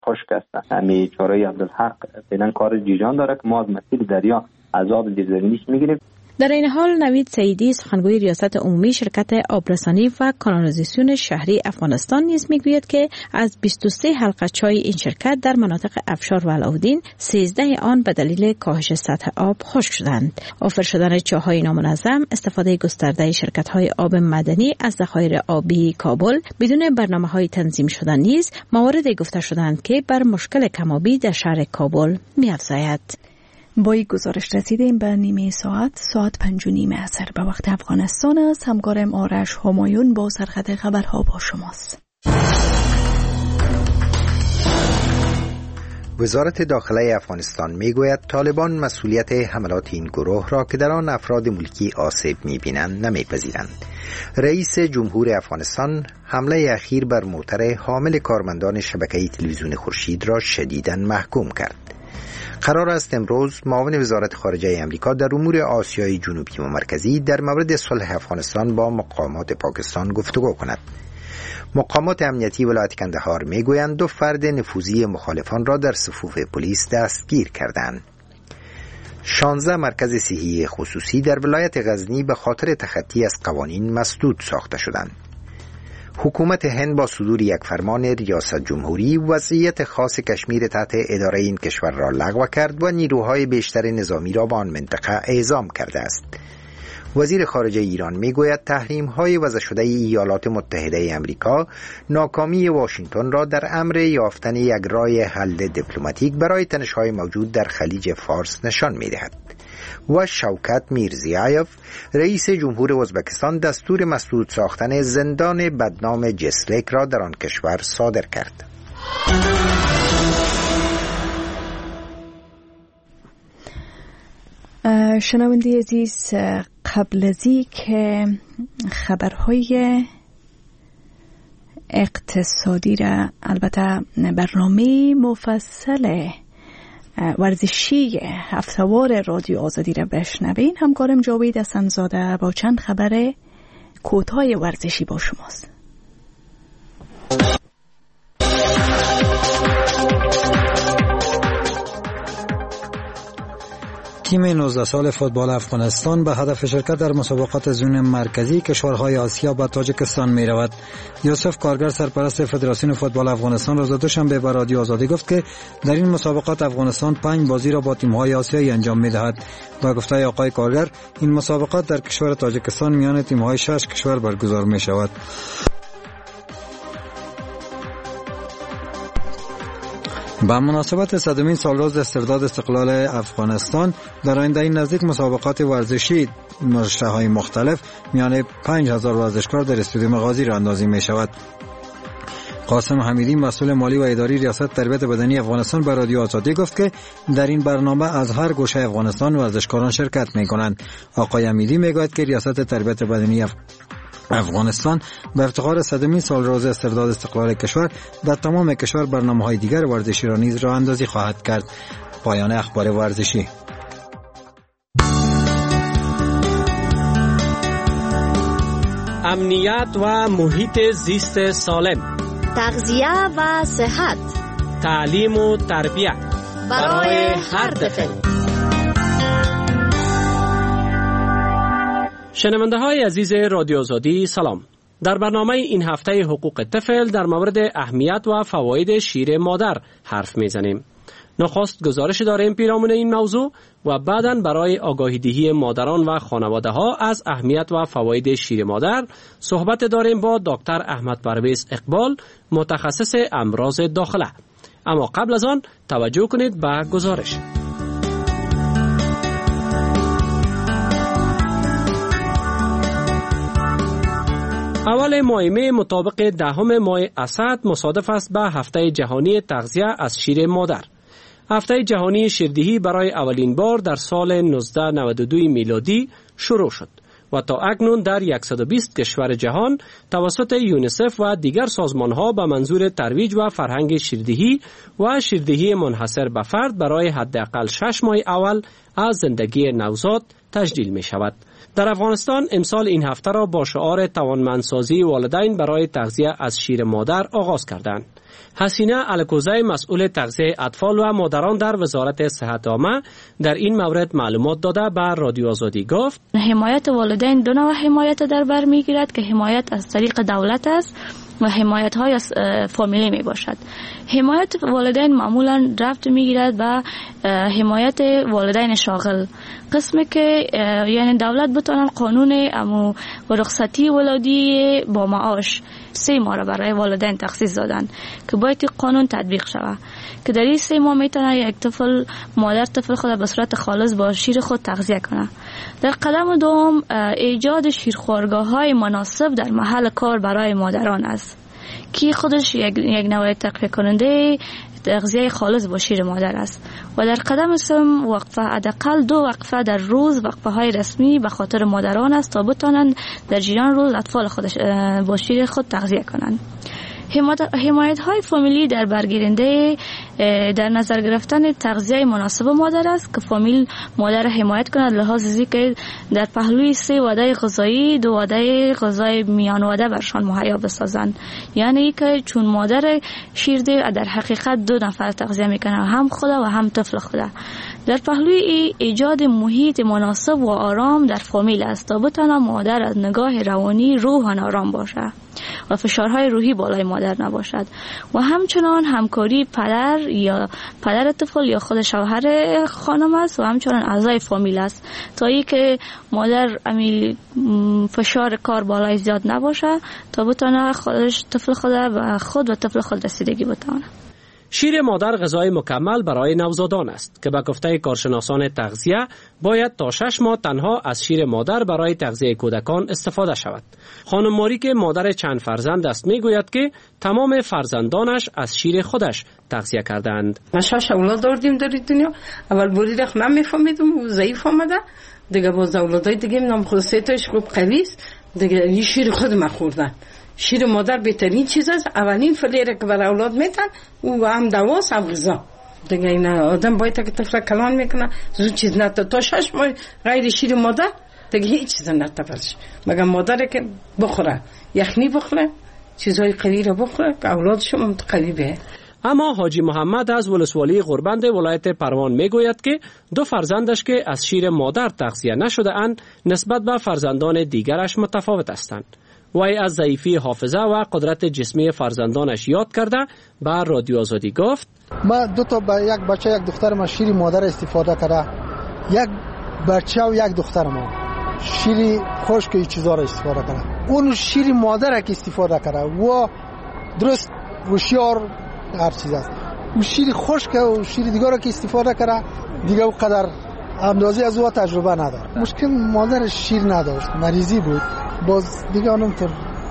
خشک است. همین چاره عبدالحق فعلا کار جیجان داره که ما از مسیر دریا از آب زیرزمینیش میگیریم. در این حال نوید سعیدی سخنگوی ریاست عمومی شرکت آبرسانی و کانالیزاسیون شهری افغانستان نیز میگوید که از 23 حلقه چای این شرکت در مناطق افشار و علاودین 13 آن به دلیل کاهش سطح آب خشک شدند. آفر شدن چاهای نامنظم، استفاده گسترده شرکت‌های آب مدنی از ذخایر آبی کابل بدون برنامه‌های تنظیم شدن نیز مواردی گفته شدند که بر مشکل کم‌آبی در شهر کابل می‌افزاید. با این گزارش رسیدیم به نیمه ساعت 5:30 عصر به وقت افغانستان است. همکارم آرش همایون با سرخط خبرها با شماست. وزارت داخله افغانستان میگوید طالبان مسئولیت حملات این گروه را که در آن افراد ملکی آسیب میبینند نمیپذیرند. رئیس جمهور افغانستان حمله اخیر بر موتر حامل کارمندان شبکه تلویزیون خورشید را شدیداً محکوم کرد. قرار است امروز معاون وزارت خارجه امریکا در امور آسیای جنوبی و مرکزی در مورد صلح افغانستان با مقامات پاکستان گفتگو کند. مقامات امنیتی ولایت کندهار میگویند 2 فرد نفوذی مخالفان را در صفوف پلیس دستگیر کردند. 16 مرکز صحی خصوصی در ولایت غزنی به خاطر تخطی از قوانین مسدود ساخته شدند. حکومت هند با صدور یک فرمان ریاست جمهوری وضعیت خاص کشمیر تحت اداره این کشور را لغو کرد و نیروهای بیشتر نظامی را به آن منطقه اعزام کرده است. وزیر خارجه ایران میگوید تحریم‌های وضع شده ایالات متحده آمریکا ناکامی واشنگتن را در امر یافتن یک راه حل دیپلماتیک برای تنش‌های موجود در خلیج فارس نشان می‌دهد. و شوکت میرزیایف رئیس جمهور ازبکستان دستور مسدود ساختن زندان بدنام جسلک را در آن کشور صادر کرد. شنونده عزیز، قبل از که خبرهای اقتصادی را، البته برنامه مفصل ورزشی هفته‌وار رادیو آزادی را بشنوین، همکارم جاوید حسن‌زاده با چند خبر کوتاه ورزشی با شماست. تیم 19 سال فوتبال افغانستان به هدف شرکت در مسابقات زون مرکزی کشورهای آسیا به تاجیکستان می رود. یوسف کارگر سرپرست فدراسیون فوتبال افغانستان روز دوشنبه به رادیو آزادی گفت که در این مسابقات افغانستان 5 بازی را با تیم‌های آسیایی انجام می دهد. با گفته آقای کارگر این مسابقات در کشور تاجیکستان میان تیم‌های 6 کشور برگزار می شود. با مناسبت 100مین سالروز استرداد استقلال افغانستان در آینده این نزدیک مسابقات ورزشی رشته‌های مختلف میان 5000 ورزشکار در استادیوم غازی راه‌اندازی می شود. قاسم حمیدی مسئول مالی و اداری ریاست تربیت بدنی افغانستان به رادیو آزادی گفت که در این برنامه از هر گوشه افغانستان ورزشکاران شرکت می کنند. آقای حمیدی می گوید که ریاست تربیت بدنی افغانستان به افتخار 100مین سالروز استرداد استقلال کشور در تمام کشور برنامه‌های دیگر ورزشی را نیز راه اندازی خواهد کرد. پایان اخبار ورزشی. امنیت و محیط زیست سالم، تغذیه و صحت، تعلیم و تربیت برای هر طفل. شنونده های عزیز رادیو آزادی سلام. در برنامه این هفته حقوق طفل در مورد اهمیت و فواید شیر مادر حرف میزنیم. نخست گزارش داریم پیرامون این موضوع و بعداً برای آگاهی دهی مادران و خانواده ها از اهمیت و فواید شیر مادر صحبت داریم با دکتر احمد پرویز اقبال، متخصص امراض داخله. اما قبل از آن توجه کنید به گزارش. اول ماه می مطابق 10 ماه اسد مصادف است به هفته جهانی تغذیه از شیر مادر. هفته جهانی شیردهی برای اولین بار در سال 1992 میلادی شروع شد و تا اکنون در 120 کشور جهان توسط یونیسف و دیگر سازمان‌ها به منظور ترویج و فرهنگ شیردهی و شیردهی منحصر به فرد برای حداقل 6 ماه اول از زندگی نوزاد تجلیل می شود. در افغانستان امسال این هفته را با شعار توانمندسازی والدین برای تغذیه از شیر مادر آغاز کردند. حسینه الکوزی مسئول تغذیه اطفال و مادران در وزارت صحت عامه در این مورد معلومات داده به رادیو آزادی گفت: حمایت والدین دو نوع حمایت در بر میگیرد که حمایت از طریق دولت است و حمایت های از فامیلی می باشد. حمایت والدین معمولا ربط میگیرد به حمایت والدین شاغل، قسمی که یعنی دولت بتوان قانون امو و رخصتی ولادی با معاش 3 ماه را برای والدین تخصیص دادن که باید قانون تطبیق شود که در این 3 ماه میتونه یک طفل مادر طفل خود به صورت خالص با شیر خود تغذیه کنه. در قدم دوم ایجاد شیرخوارگاه‌های مناسب در محل کار برای مادران است که خودش یک نوع تغذیه کننده تغذیه خالص با شیر مادر است. و در قدم سوم وقفه، حداقل 2 وقفه در روز، وقفه های رسمی به خاطر مادران است تا بتوانند در جریان روز اطفال خودش با شیر خود تغذیه کنند. حمایت های فامیلی در برگیرنده در نظر گرفتن تغذیه مناسب مادر است که فامیل مادر حمایت کند لحاظ از اینکه در پهلوی 3 وعده غذایی 2 وعده غذای میان وعده برشان مهیا بسازند. یعنی که چون مادر شیر ده در حقیقت 2 نفر تغذیه میکنه، هم خدا و هم طفل خدا. در پهلوی ایجاد محیط مناسب و آرام در فامیل است تا بتونه مادر از نگاه روانی روحان آرام باشه و فشارهای روحی بالای مادر نباشد و همچنان همکاری پدر یا پدر طفل یا خود شوهر خانم است و همچنان اعضای فامیل است تا اینکه مادر فشار کار بالای زیاد نباشه تا بتونه خودش طفل خود و خود و طفل خود رسیدگی بتونه. شیر مادر غذای مکمل برای نوزادان است که به گفته کارشناسان تغذیه باید تا 6 ماه تنها از شیر مادر برای تغذیه کودکان استفاده شود. خانم ماریک مادر چند فرزند است میگوید که تمام فرزندانش از شیر خودش تغذیه کردند. ما 6 اولاد داشتیم در دنیا. اول بوری رخ نمیفهمیدم و ضعیف آمده. دیگه باز اولادای دیگه نام خود 3 تاش خوب قوی است. دیگه این شیر خود ما خوردن. شیر مادر بهترین چیز است. اولین فلیره که برای اولاد میتن و هم دواست هم غذا. دیگه این آدم باید که طفل کلان میکنه زود چیز نتا تا 6 ماه غیر شیر مادر دیگه هیچ چیز نتا فرش مگر مادر که بخوره یخنی بخوره چیزهای قوی رو بخوره که اولادش هم قوی به. اما حاجی محمد از ولسوالی غربند ولایت پروان میگوید که 2 فرزندش که از شیر مادر تغذیه نشده اند نسبت به فرزندان دیگرش متفاوت هستند. وی از ضعیفی حافظه و قدرت جسمی فرزندانش یاد کرده به رادیو آزادی گفت: ما 2 تا یک بچه یک دختر ما شیر مادر استفاده کرده، یک بچه و یک دختر ما شیر خشک این چیزا را استفاده کرده. اون شیر مادر که استفاده کرده و درست هوشیار هر چیز است. اون شیر خشک و شیر دیگر که استفاده کرده دیگه او قدر اندازه از او تجربه نداره. مشکل مادر شیر نداشت، مریضی بود. باز دیگه اونطور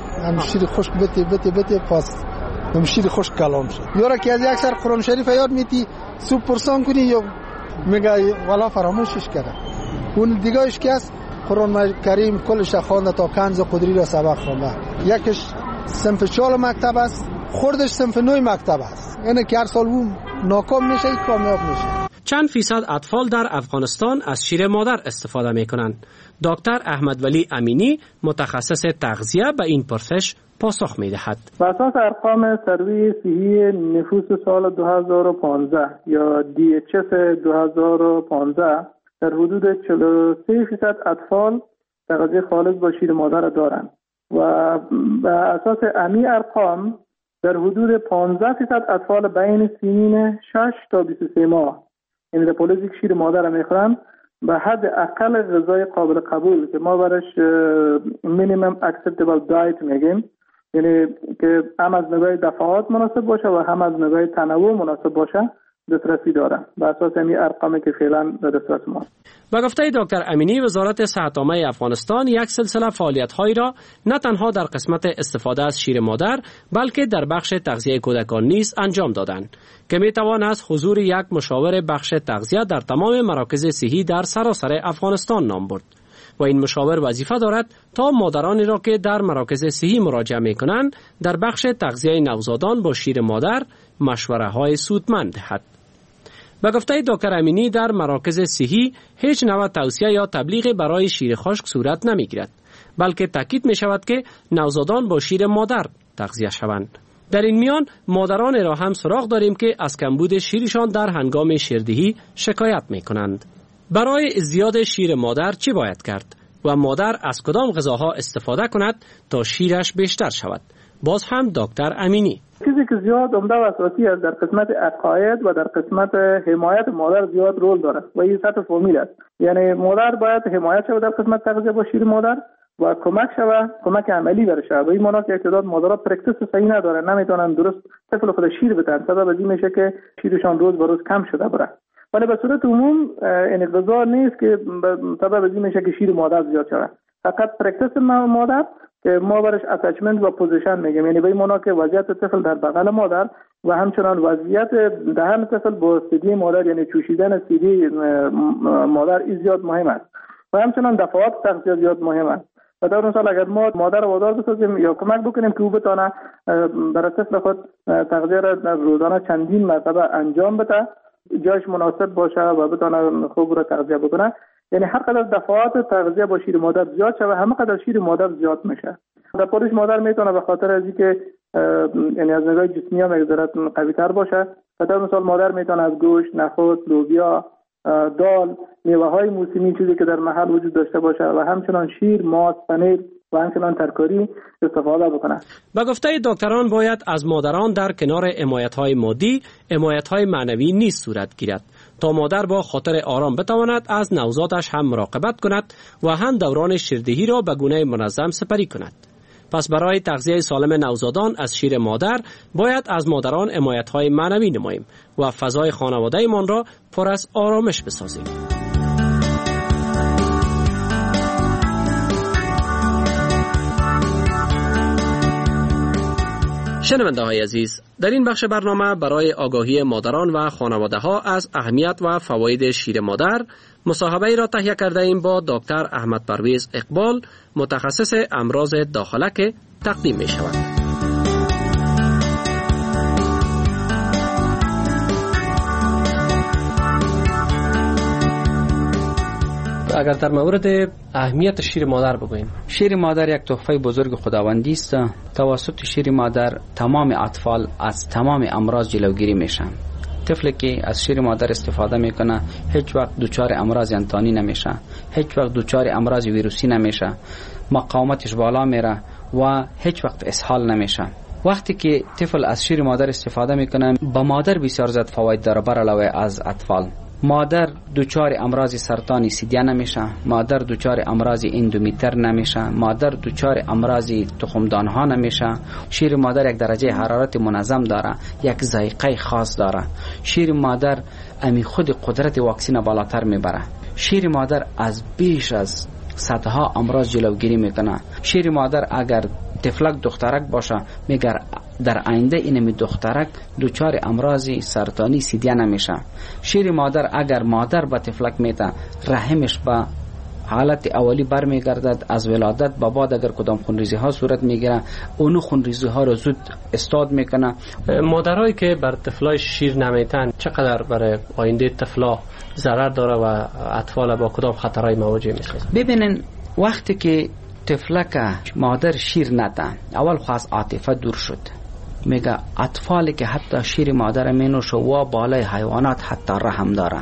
شیر خشک بتی پاس شیر خشک کلام شد. یارا که از یک سر قرآن شریف یاد میتی صبح پرسان کنی یا میگه والا فراموشش کرده. اون دیگه اش که است قرآن کریم کلش خوانده تا کنز قدری را سبق خوانده. یکش صنف 4 مکتب است، خوردش صنف 9 مکتب است. یعنی که هر سال اون ناکام میشه کامیاب میشه. چند فیصد اطفال در افغانستان از شیر مادر استفاده میکنند؟ دکتر احمد ولی امینی متخصص تغذیه به این پرسش پاسخ میدهد. بر اساس ارقام سروی صحی نفوس سال 2015 یا DHS 2015 در حدود 43% اطفال تغذیه خالص با شیر مادر دارند و بر اساس امی ارقام در حدود 15% اطفال بین سنین 6 تا 23 ماه یعنی در پولیس شیر مادر میخورن به حد اقل غذای قابل قبول که ما برش مینیمم اکسپتبل دایت میگیم، یعنی که هم از نگاه دفعات مناسب باشه و هم از نگاه تنوع مناسب باشه دسترسی داره بر اساس این ارقامی که فعلا در دسترس ما. به گفته دکتر امینی وزارت صحت عامه افغانستان یک سلسله فعالیت‌هایی را نه تنها در قسمت استفاده از شیر مادر بلکه در بخش تغذیه کودکان نیز انجام دادند که میتوان از حضور یک مشاور بخش تغذیه در تمام مراکز صحی در سراسر افغانستان نام برد و این مشاور وظیفه دارد تا مادرانی را که در مراکز صحی مراجعه می‌کنند در بخش تغذیه نوزادان با شیر مادر مشوره‌های سودمند دهد. به گفته دکتر امینی در مراکز صحی هیچ نوع توصیه یا تبلیغ برای شیر خشک صورت نمیگیرد، بلکه تاکید می شود که نوزادان با شیر مادر تغذیه شوند. در این میان مادران را هم سراغ داریم که از کمبود شیرشان در هنگام شیردهی شکایت می کنند. برای زیاد شیر مادر چی باید کرد و مادر از کدام غذاها استفاده کند تا شیرش بیشتر شود؟ باز هم دکتر امینی: چیزی که زیاد عمده و اساسی است در قسمت عقاید و در قسمت حمایت مادر زیاد رول دارد و این سطح فامیل است. یعنی مادر باید حمایت شود در قسمت تغذیه با شیر مادر و کمک عملی برشه. و این معنی که تعداد مادرها پرکتیس صحیح ندارن، نمیتونن درست طفل خود شیر بدن، سبب از این میشه که شیرشان روز به روز کم شده بره. ولی به صورت عموم این غذا نیست که سبب از این میشه که شیر مادر زیاد شود، فقط پرکتیس مادر که ما برش اتچمنت و پوزیشن میگیم، یعنی به این معنی که وضعیت طفل در بغل مادر و همچنان وضعیت دهن طفل با سیدی مادر، یعنی چوشیدن سیدی مادر زیاد مهم است و همچنان دفعات تغذیه زیاد مهم است. و در اون سال اگر ما مادر وادار بسازیم یا کمک بکنیم که او بتونه برای طفل خود تغذیه را در روزانه چندین مرتبه انجام بده، جایش مناسب باشه و بتونه خوب را تغذیه بکنه، یعنی هر قدر دفعات تغذیه با شیر مادر زیاد شه و همه قدر شیر مادر زیاد میشه. در پرورش مادر میتونه به خاطر از اینکه یعنی از نگاه جسمی هم ذره قوی تر باشه. در مثال مادر میتونه از گوشت، نخود، لوبیا، دال، میوه‌های موسمی چیزی که در محل وجود داشته باشه و همچنان شیر، ماست، پنیر و همچنان ترکاری استفاده بکنه. به گفته دکتران باید از مادران در کنار حمایت‌های مادی، حمایت‌های معنوی نیز صورت گیرد تا مادر با خاطر آرام بتواند از نوزادش هم مراقبت کند و هم دوران شیردهی را به گونه منظم سپری کند. پس برای تغذیه سالم نوزادان از شیر مادر باید از مادران حمایت‌های معنوی نماییم و فضای خانواده‌مان را پر از آرامش بسازیم. شنونده های عزیز، در این بخش برنامه برای آگاهی مادران و خانواده ها از اهمیت و فواید شیر مادر مصاحبه را تهیه کرده ایم با دکتر احمد پرویز اقبال، متخصص امراض داخله که تقدیم می شود. اگر در مورد اهمیت شیر مادر بگوییم. شیر مادر یک تحفه بزرگ خداوندی است. توسط شیر مادر تمام اطفال از تمام امراض جلوگیری میشن. طفلی که از شیر مادر استفاده میکنه هیچ وقت دچار امراض انتانی نمیشه، هیچ وقت دچار امراض ویروسی نمیشه، مقاومتش بالا میره و هیچ وقت اسهال نمیشه. وقتی که طفل از شیر مادر استفاده میکنه با مادر بسیار زیاد فواید داره بر علاوه از اطفال. مادر دچار امراض سرطانی سیدیه نمیشه، مادر دچار امراض اندومیتر نمیشه، مادر دچار امراض تخمدان ها نمیشه. شیر مادر یک درجه حرارت منظم داره، یک ذائقه خاص داره. شیر مادر امی خود قدرت واکسین بالاتر میبره. شیر مادر از بیش از صدها امراض جلوگیری میکنه. شیر مادر اگر طفلک دخترک باشه میگر در آینده اینمی دخترک دچار امراض سرطانی سیدیه نمیشه. شیر مادر اگر مادر با طفلک میته رحمش با حالت اولی برمیگردد، از ولادت به بعد اگر کدام خونریزی ها صورت میگیره اونو خونریزی ها رو زود استاد میکنه. مادرایی که بر طفلای شیر نمیتن چقدر برای آینده طفلا ضرر داره و اطفال با کدام خطرهای مواجه میشه؟ ببینن وقتی که طفلک مادر شیر ندن اول خواست عاطفه دور شد، میگه اطفالی که حتی شیر مادر مینوشه و بالای حیوانات حتی رحم داره.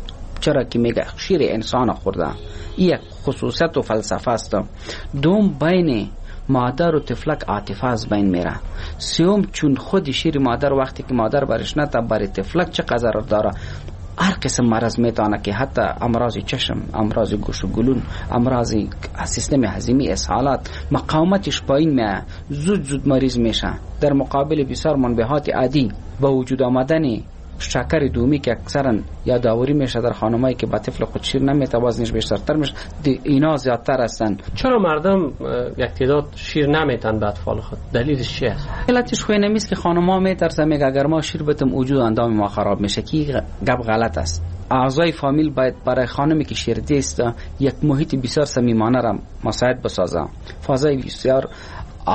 چرا که میگه شیر انسان خورده. این یک خصوصیت و فلسفه است. دوم بین مادر و طفلک عاطفه از بین میره. سوم چون خود شیر مادر وقتی که مادر برش نده برای طفلک چقدر ضرر داره. هر قسم مرض میتونه که حتی امراض چشم، امراض گوش و گلون، امراض سیستم هضمی، اسهالات، مقاومتش پایین میاد، زود مریض میشه. در مقابل بسیار منبهات عادی با وجود آمدن شکر دومی که اکثرا یادآوری میشه در خانمایی که با طفل خود شیر نمیته وزنش بیشتر میشه، اینا زیادتر هستن. چرا مردم یک تعداد شیر نمیتن به اطفال خود؟ دلیلش چیه؟ علتش خوی نمیست که خانم‌ها میترسن میگه اگر ما شیر بدم وجود اندام ما خراب میشه، که گپ غلط است. اعضای فامیل باید برای خانمی که شیرده است یک محیط بسیار صمیمانه را مساعد بسازه. فضای بسیار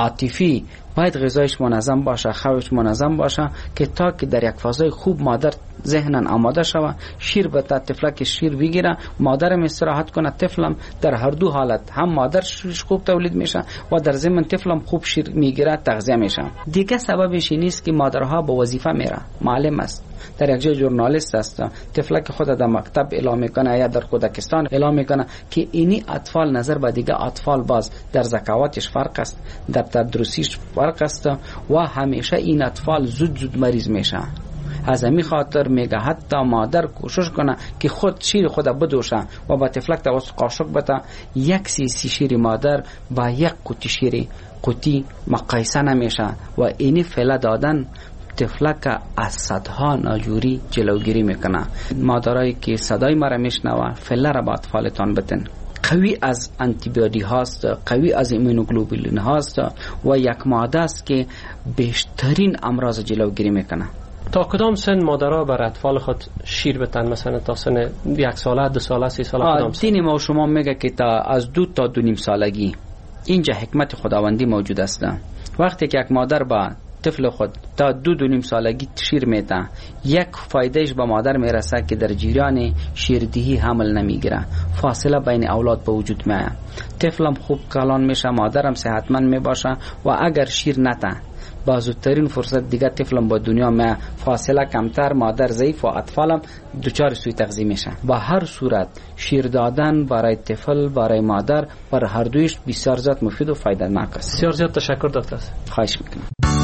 عاطفی باید غذایش منظم باشه، خوابش منظم باشه که تا که در یک فضای خوب مادر ذهنن آماده شوه، شیر بده، طفلک شیر بگیره، مادرم استراحت کنه، طفلم در هر دو حالت هم مادر شیرش خوب تولید میشه و در ضمن طفلم خوب شیر میگیره، تغذیه میشه. دیگه سببش این است که مادرها به وظیفه میره، معلم است، در یک جای ژورنالیست است، طفلک خود در مکتب اعلام میکنه یا در کودکستان اعلام میکنه که اینی اطفال نظر به دیگه اطفال باز در ذکاوتش فرق است، در تدریسیش فرق است و همیشه این اطفال زود مریض میشه. از همین خاطر میگه حتی مادر کوشش کنه که خود شیر خود بدوشه و با طفلک توسط قاشق بده، یک سی شیر مادر با یک قوطی شیر قوطی مقایسه نمیشه و اینی فعلا دادن طفلک از صدها ناجوری جلوگیری میکنه. مادرایی که صدای مرا میشنوه فعلا را با اطفالتان بدن. قوی از آنتیبیوتیک هاست، قوی از ایمونوگلوبولین هاست و یک ماده است که بیشترین امراض جلوگیری میکنه. تا کدام سن مادرها بر اطفال خود شیر بدن؟ مثلا تا سن 1 ساله، 2 ساله، 3 ساله؟ کدام سن؟ دین ما شما میگه که تا از 2 تا 2.5 سالگی. اینجا حکمت خداوندی موجود است. وقتی که یک مادر با طفل خود تا 2.5 سالگی شیر میده، یک فایدهش به مادر میرسه که در جریان شیردهی حمل نمیگیره، فاصله بین اولاد به وجود میاد، طفلم خوب کلان میشه، مادرم صحتمند میباشه و اگر شیر نده با زودترین فرصت دیگه طفلم با دنیا ما فاصله کمتر، مادر ضعیف و اطفالم دچار سوء تغذیه میشن. با هر صورت شیر دادن برای طفل، برای مادر، بر هر دویش بسیار زیاد مفید و فایده ناک است. بسیار زیاد تشکر دکتر. خواهش میکنم.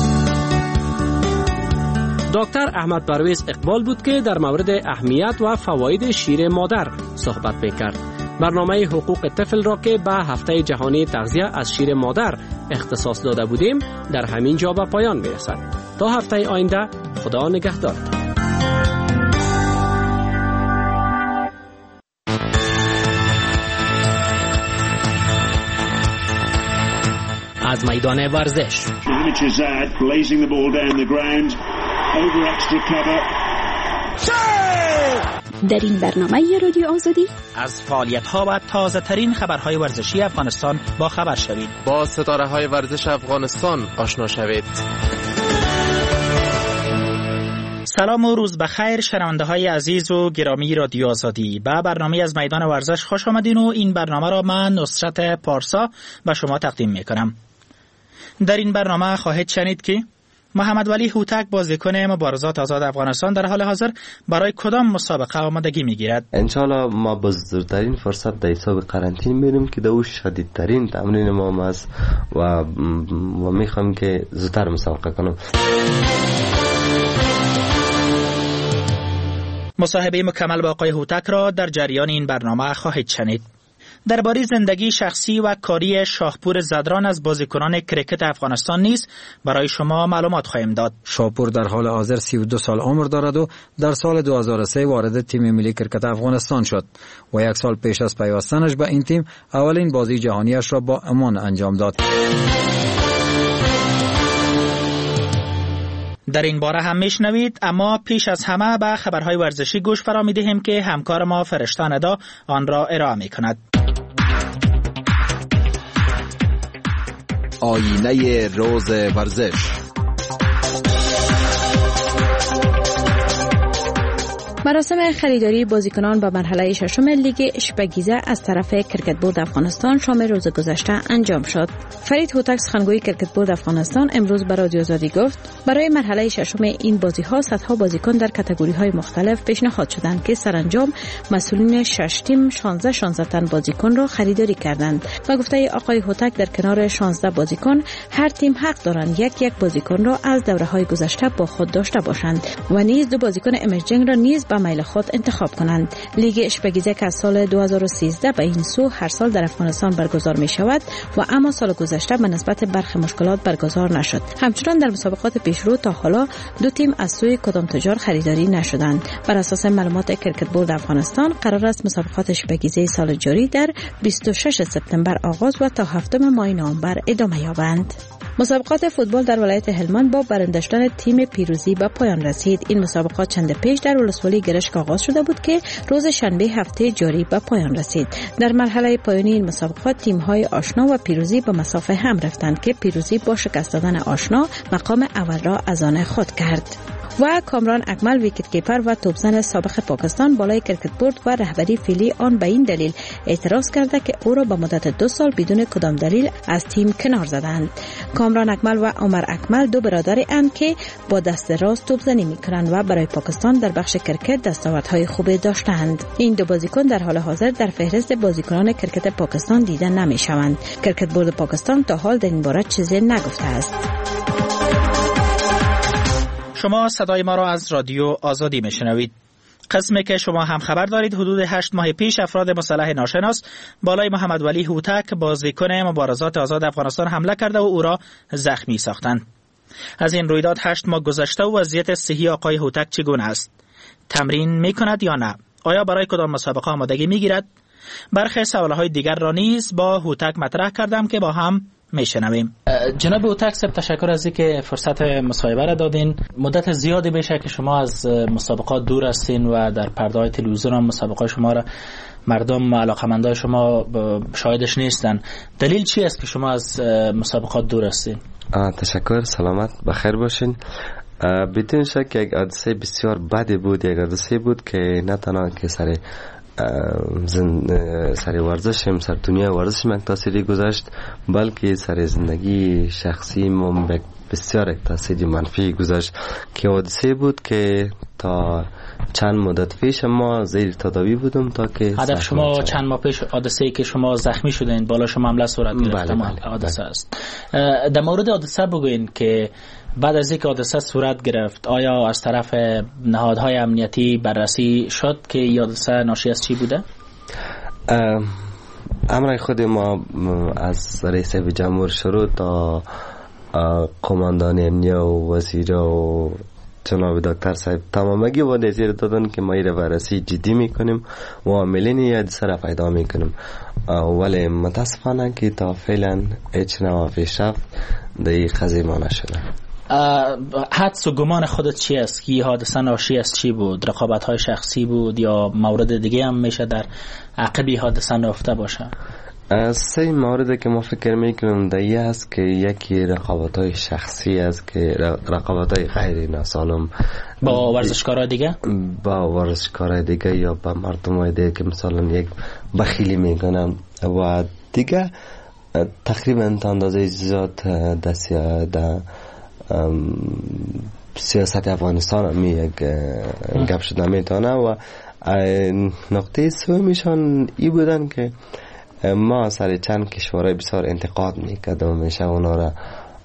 دکتر احمد پرویز اقبال بود که در مورد اهمیت و فواید شیر مادر صحبت میکرد. برنامه حقوق طفل را که به هفته جهانی تغذیه از شیر مادر اختصاص داده بودیم در همین جا به پایان میرسد. تا هفته آینده، خدا نگهدارتان. از میدان ورزش در این برنامه رادیو آزادی از فعالیت‌ها و تازه‌ترین خبرهای ورزشی افغانستان با خبر شوید. با ستاره‌های ورزش افغانستان آشنا شوید. سلام و روز بخیر شنونده‌های عزیز و گرامی رادیو آزادی. به برنامه از میدان ورزش خوش آمدین و این برنامه را من نصرت پارسا به شما تقدیم می‌کنم. در این برنامه خواهید شنید که محمد ولی هوتک بازیکن مبارزات آزاد افغانستان در حال حاضر برای کدام مسابقه آمادگی میگیرد؟ انشالله ما با زودترین فرصت در حساب قرنطینه میریم که دو شدیدترین تمرین ما است و میخوام که زودتر مسابقه کنم. مصاحبه مکمل با آقای هوتک را در جریان این برنامه خواهید شنید. درباره زندگی شخصی و کاری شاهپور زدران از بازیکنان کرکت افغانستان نیز برای شما معلومات خواهیم داد. شاهپور در حال حاضر 32 سال عمر دارد و در سال 2003 وارد تیم ملی کرکت افغانستان شد و 1 سال پیش از پیوستنش به این تیم اولین بازی جهانیش را با عمان انجام داد. در این باره هم میشنوید، اما پیش از همه به خبرهای ورزشی گوش فرا می‌دهیم که همکار ما فرشته ندا آن را ارائه می‌کند. آینه روز ورزش. مراسم خریداری بازیکنان به مرحله ششم لیگ اشپگیزه از طرف کرکت بورد افغانستان شام روز گذشته انجام شد. فرید هوتک سخنگوی کرکت بورد افغانستان امروز به رادیو آزادی گفت برای مرحله ششم این بازی‌ها صدها بازیکن در کاتگوری‌های مختلف پیشنهاد شدند که سرانجام مسئولین 6 تیم 16 تن بازیکن را خریداری کردند و گفته آقای هوتک در کنار 16 بازیکن هر تیم حق دارند یک بازیکن را از دوره‌های گذشته با خود داشته باشند و نیز 2 بازیکن امرجنگ را نیز به میل خود انتخاب کنند. لیگ اشپگیزه که از سال 2013 به این سو هر سال در افغانستان برگزار می شود و اما سال گذشته به نسبت برخی مشکلات برگزار نشد. همچنان در مسابقات پیشرو تا حالا 2 تیم از سوی کدام تجار خریداری نشدند. بر اساس معلومات کرکت بورد افغانستان قرار است مسابقات اشپگیزه سال جاری در 26 سپتامبر آغاز و تا 7 ماه نوامبر ادامه یابند. مسابقات فوتبال در ولایت هلمند با برنده شدن تیم پیروزی به پایان رسید. این مسابقات چند پیش در ولسوالی گرشک آغاز شده بود که روز شنبه هفته جاری به پایان رسید. در مرحله پایانی این مسابقات تیم‌های آشنا و پیروزی به مسافه هم رفتند که پیروزی با شکست دادن آشنا مقام اول را از آن خود کرد. و کامران اکمل ویکت کیپر و توپزن سابق پاکستان بالای کرکت بورد و رهبری فعلی آن به این دلیل اعتراض کرده که او را به مدت 2 سال بدون کدام دلیل از تیم کنار زدند. کامران اکمل و عمر اکمل دو برادری اند که با دست راست توپزنی میکنند و برای پاکستان در بخش کرکت دستاوردهای خوبی داشتند. این دو بازیکن در حال حاضر در فهرست بازیکنان کرکت پاکستان دیده نمیشوند. کرکت بورد پاکستان تا حال در این باره چیزی نگفته است. شما صدای ما را از رادیو آزادی میشنوید. قسمی که شما هم خبر دارید حدود 8 ماه پیش افراد مسلح ناشناس بالای محمد ولی هوتک بازیکن مبارزات آزاد افغانستان حمله کرده و او را زخمی ساختند. از این رویداد 8 ماه گذشته و وضعیت صحی آقای هوتک چگونه است؟ تمرین میکند یا نه؟ آیا برای کدام مسابقه آمادگی میگیرد؟ برخی سوالهای دیگر را نیز با هوتک مطرح کردم که با هم میشنویم. جناب هوتک صاحب، تشکر از اینکه فرصت مصاحبه را دادین. مدت زیادی بشه که شما از مسابقات دور هستین و در پرده‌های تلویزیون هم مسابقات شما را مردم علاقه‌مندای شما شاهدش نیستن. دلیل چی است که شما از مسابقات دور هستین؟ تشکر، سلامت، بخیر باشین. بدون شک یک حادثه بسیار بدی بود، یک حادثه بود که نه تنها که سر ورزش هم، سر دنیا ورزش هم تأثیری گذاشت، بلکه سر زندگی شخصی هم بسیار یک تأثیری منفی گذاشت که حادثه بود که تا چند مدت پیش ما زیر تداوی بودم تا که هدف شما چند ماه پیش حادثه‌ای که شما زخمی شدین بالا شما حمله صورت گرفت. حادثه است. در مورد حادثه بگوین که بعد از اینکه حادثه صورت گرفت آیا از طرف نهادهای امنیتی بررسی شد که حادثه ناشی از چی بوده؟ امر خود ما از رئیس جمهور شروع تا قماندان امنیه و وزیر و جناب دکتر صاحب تمامگی و نظر دادن که ما ایره بررسی جدی میکنیم و عاملین این حادثه را پیدا میکنیم، ولی متاسفانه که تا فعلا هیچ نوع پیشرفت در این قضیه ما نشده. حدس و گمان خودت چی است که حادثه ناشی از چی بود؟ رقابت‌های شخصی بود یا مورد دیگه هم میشه در عقب حادثه نهفته باشه؟ سه موردی که ما فکر میکنم دیگه است که یکی رقابت‌های شخصی است که رقابت‌های غیر ناسالم با ورزشکارای دیگه، با ورزشکارای دیگه یا با مردمای دیگه که مثلا یک بخیلی میکنن و دیگه تقریبا تا اندازه زیاد در سیاست افغانستان هم یک گپ شده میتونه و نقطه سومیشان ای بودن که ما سر چند کشورهای بسیار انتقاد میکردم و میشه اونا را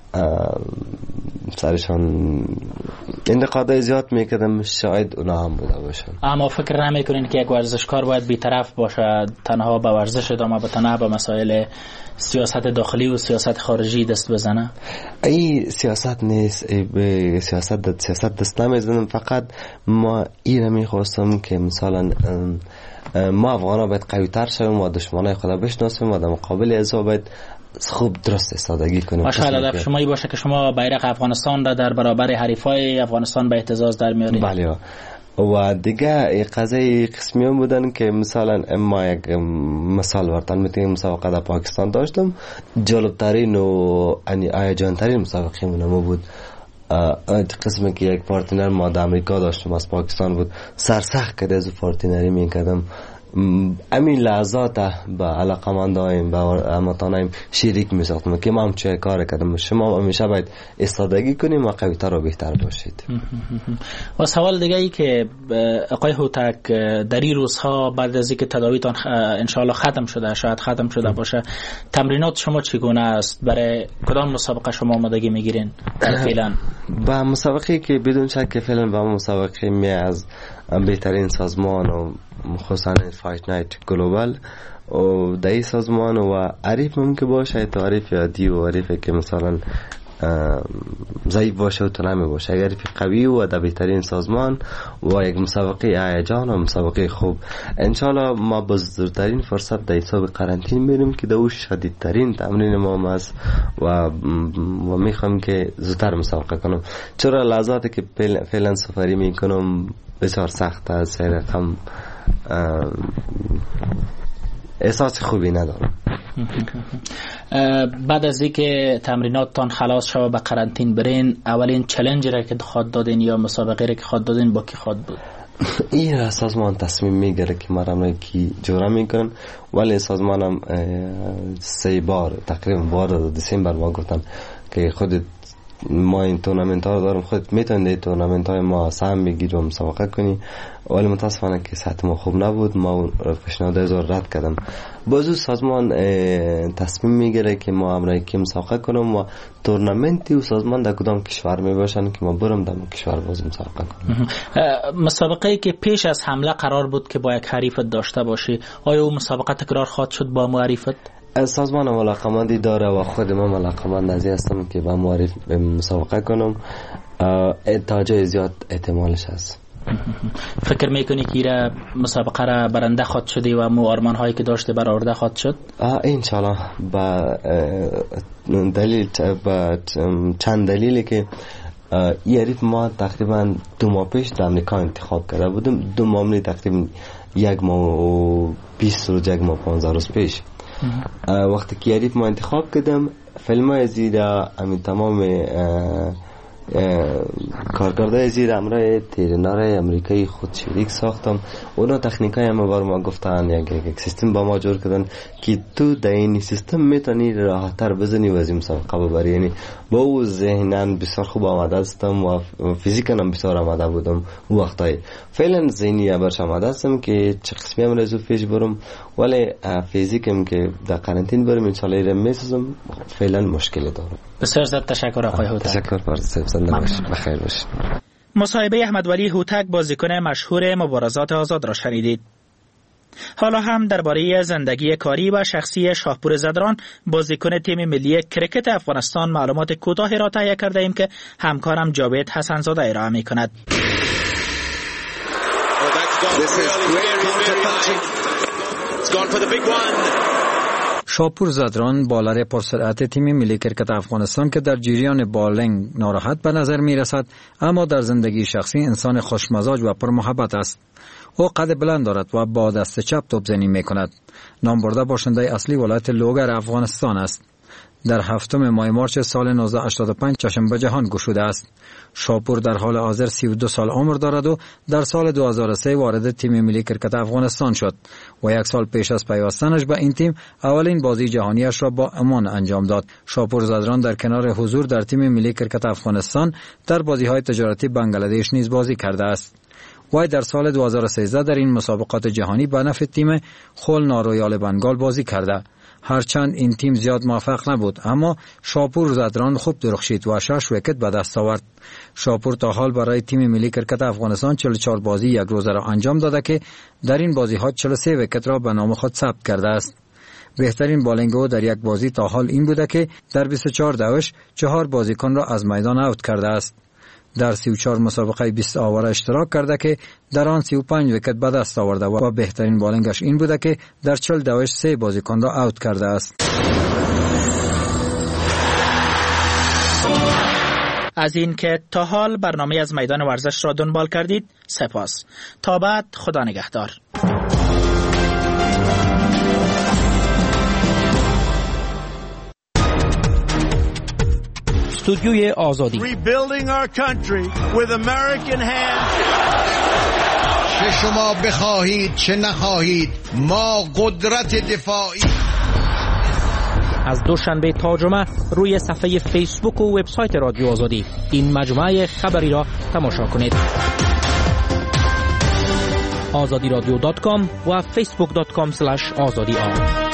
سرشان انتقادهای زیاد میکردم، شاید اونا هم بوده باشن. اما فکر نمیکنین که یک ورزشکار باید بی‌طرف باشه، تنها به ورزش ادامه بده، نه به مسائل سیاست داخلی و سیاست خارجی دست بزنه؟ ای سیاست نیست، ای به سیاست دست نمیزنم، فقط ما این میخواستم که مثلا ما افغانا باید قوی تر شویم و دشمنای خدا بشناسیم و در مقابل ازا باید خوب درست استادگی کنیم. ماشاءالله هدف شما ای باشه که شما بیرق افغانستان را در برابر حریفای افغانستان به احتزاز در میارید. بله. و دیگه قضیه قسمی هم بودن که مثلا ما یک مثال ورتن میتونیم مسابقه در پاکستان داشتم، جالبترین و هیجان‌ترین مسابقه ما بود قسمی که یک پارتنر ما در امریکا داشتم از پاکستان بود، سرسخت که از پارتنری میکردم امین لحظات به علاقمندایم به هموطنایم شریک میساختم که ما هم چه کار کردم. شما همیشه باید استادگی کنیم و قوی‌تر و بهتر باشید. و سوال دیگه ای که آقای هوتک در این روزها بعد از اینکه تداویتان انشاءالله ختم شده، شاید ختم شده باشه، تمرینات شما چگونه است؟ برای کدام مسابقه شما آمادگی میگیرین فعلا؟ با مسابقه که بدون شک فعلا با مسابقه می از بهترین سازمان و خصوصا فایت نایت گلوبال و در این سازمان و عریف ممکن باشه، تعریف یادی و عریفی که مثلا ضعیف باشه و تو نمی باشه، اگر قوی و در بهترین سازمان و یک مسابقه هیجان و مسابقه خوب انشالله ما با زودترین فرصت در حساب قرنطینه میریم که دوش شدیدترین تمرین ما است و میخوام که زودتر مسابقه کنم، چرا لحظاتی که فعلا سفری میکنم بسیار سخت است، رقم احساس خوبی ندارم. بعد از اینکه تمریناتتان خلاص شد به قرنطین برین، اولین چالش را که خود دادین یا مسابقه را که خود دادین با کی خود بود؟ این سازمان تصمیم میگیره که مرا کی جوره میکنن، ولی سازمانم 3 بار تقریبا بار دسامبر ما گفتن که خودت ما این تورنمنت ها رو دارم، خودت میتونی تورنمنت های ما سهم بگیری و مسابقه کنی، ولی متاسفانه که سطح ما خوب نبود، ما پیشنهاد رد کردم. بازو سازمان تصمیم میگیره که ما امرای که مسابقه کنم و تورنمنتی و سازمان در کدام کشور میباشن که ما برم در کشور باز مسابقه کنم. مسابقه که پیش از حمله قرار بود که با یک حریفت داشته باشی، آیا اون مسابقه تکرار خواهد شد با معرفت؟ سازمان علاقمندی داره و خود من علاقمند ازی هستم که با معرف مسابقه کنم، تا جای زیاد احتمالش هست. فکر میکنی که مسابقه را برنده خواهد شدی و مو آرمان هایی که داشته برآورده خواهد شد؟ انشالله. با دلیل چند دلیلی که یعنی ما تقریبا 2 ماه پیش در امریکا انتخاب کرده بودم، 2 ماه تقریبا 1 ماه و 20 روز 1 ماه 15 روز پیش. وقتی که یعنی ما انتخاب کردم فیلم های زیرا همین تمام کارکرده زیر امرای تیرنار امریکایی خود شریک ساختم. اونا تکنیکای همه بار ما گفتن، یک سیستم با ما جور کردن که تو در این سیستم میتونی راحتر بزنی و از این مسابقه ببری. یعنی با او ذهناً بسیار خوب آمده هستم و فیزیکاً بسیار آمده بودم وقتایی. فعلا ذهنی برش آمده هستم که چه قسمی هم رزو پیش برم، ولی فیزیکم که در قرنطین برم انشالله ایرم میسازم، فعلا مشکلی دارم. بسیار زیاد تشکر آقای هوتک. تشکر بخیر باشید. مصاحبه احمدولی هوتک بازیکن مشهور مبارزات آزاد را شنیدید. حالا هم درباره زندگی کاری و شخصی شاهپور زدران بازیکن تیم ملی کرکت افغانستان معلومات کوتاهی را تهیه کرده ایم که همکارم جاوید حسنزاده ارائه می‌کند. شاهپور زدران بالر پرسرعت تیم ملی کرکت افغانستان که در جریان بالینگ ناراحت به نظر می رسد، اما در زندگی شخصی انسان خوشمزاج و پرمحبت است. او قد بلند دارد و با دست چپ توپزنی می کند. نامبرده باشنده اصلی ولایت لوگر افغانستان است. در 7 ماه مارچ سال 1985 چشم به جهان گشوده است. شاهپور در حال حاضر 32 سال عمر دارد و در سال 2003 وارد تیم ملی کرکت افغانستان شد و 1 سال پیش از پیوستنش به این تیم اولین بازی جهانیش را با عمان انجام داد. شاهپور زدران در کنار حضور در تیم ملی کرکت افغانستان در بازی‌های تجارتی بنگلادش نیز بازی کرده است. وی در سال 2013 در این مسابقات جهانی به نفع تیم خولنا رویال بنگال بازی کرده. هرچند این تیم زیاد موفق نبود، اما شاهپور زدران خوب درخشید و 6 ویکت به دست آورد. شاهپور تا حال برای تیم ملی کرکت افغانستان 44 بازی 1 روزه را انجام داده که در این بازی ها 43 ویکت را به نام خود ثبت کرده است. بهترین بالینگ او در یک بازی تا حال این بوده که در 24 دوش 4 بازیکن را از میدان اوت کرده است. در 34 مسابقه 20 آوره اشتراک کرده که در آن 35 ویکت به دست آورده و بهترین بالینگش این بوده که در 40 دوش 3 بازیکن را اوت کرده است. از این که تا حال برنامه از میدان ورزش را دنبال کردید سپاس. تا بعد، خدا نگهدار. استودیوی آزادی. Rebuilding our country with American hands. چه شما بخواهید چه نخواهید، ما قدرت دفاعی. از دوشنبه تا جمعه روی صفحه فیسبوک و وبسایت رادیو آزادی این مجموعه خبری را تماشا کنید. azadiradyo.com و facebook.com/azadi